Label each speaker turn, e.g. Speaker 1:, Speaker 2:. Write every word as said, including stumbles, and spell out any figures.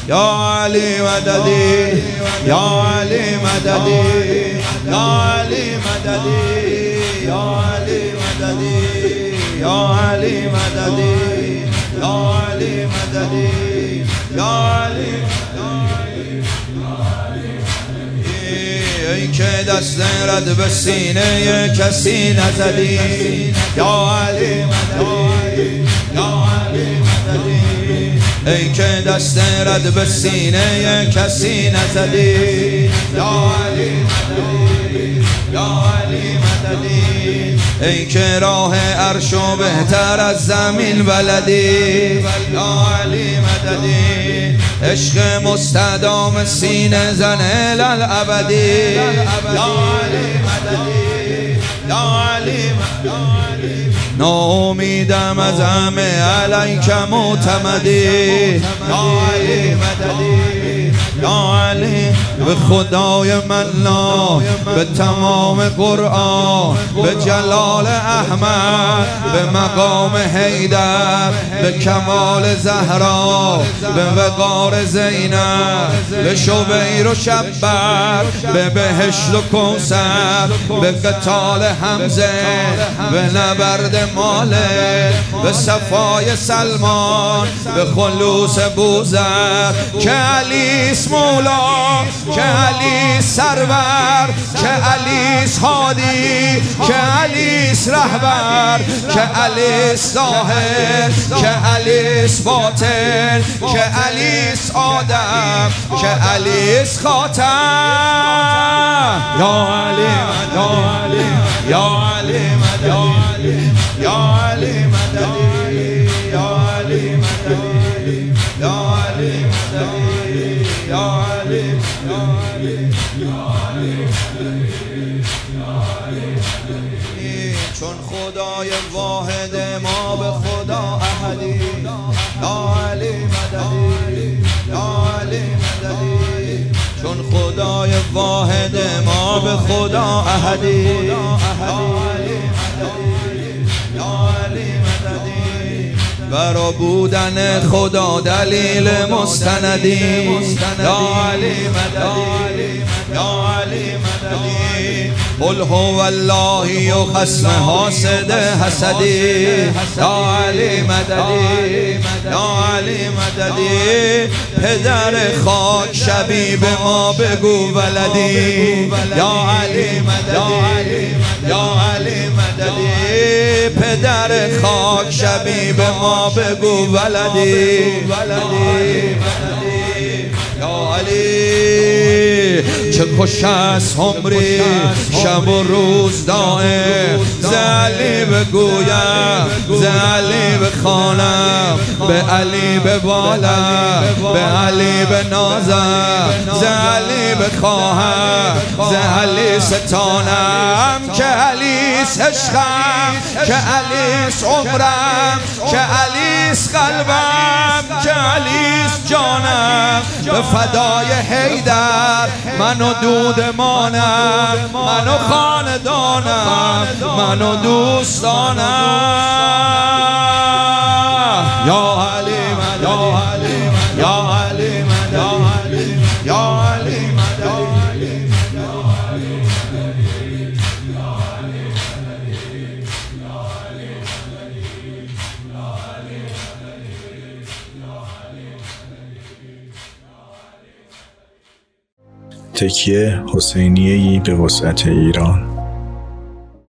Speaker 1: یا علی مددی یا علی مددی یا علی مددی یا علی مددی یا علی مددی یا علی مددی یا علی ای که دست رد به سینه کسی نزدی یا علی مددی یا علی مددی ای که دست رد به سینه کسی نزدی یا علی مددی یا علی مددی ای که راه عرشو بهتر از زمین بلدی یا علی مددی عشق مستدام سینه زن للابدی یا علی مددی یا علی مددی ناامیدم از همه علیک معتمدی یا علی مددی یا علی به خدای مننا به تمام قرآن به جلال احمد به مقام حیدر به کمال زهرا به وقار زینب به شبیر و شبر به بهشت و کوثر به قتال حمزه به نبرد مالک به صفای سلمان به خلوص بوذر که علیس مولا که علیس سرور که علیس هادی که علیس رهبر که علیس ظاهر که علیس باطن که علیس آدم که علیس خاتم یا علی یا علی یا علی مددی یا علی مددی یا علی مددی یا علی مددی یا علی چون خدای واحد ما به خدا احدی یا علی مددی یا علی مددی چون خدای واحد ما به خدا احدی یا علی مددی یا علی مددی برا بودن خدا دلیل مستندی یا علی مددی یا علی مددی قل هو الله و خصم حاسد حسدی یا علی مددی یا علی مددی پدر خاک شبیب ما بگو ولدی یا علی مددی یا علی مددی پدر خاک شبیب ما بگو ولدی ولدی یا علی چه خوش است عمری شب و روز دائم ز علی بگویم ز علی بخوانم به علی ببالم به علی بنازم ز علی بخواهم ز علی ستانم که علیس عشقم که علیس عمرم که علیس قلبم که علیس جانم به فدای حیدر من و دودمانم من و خاندانم من و دوستانم یا علی مددی یا علی مددی یا علی مددی
Speaker 2: تکیه حسینیه‌ای به وسعت ایران.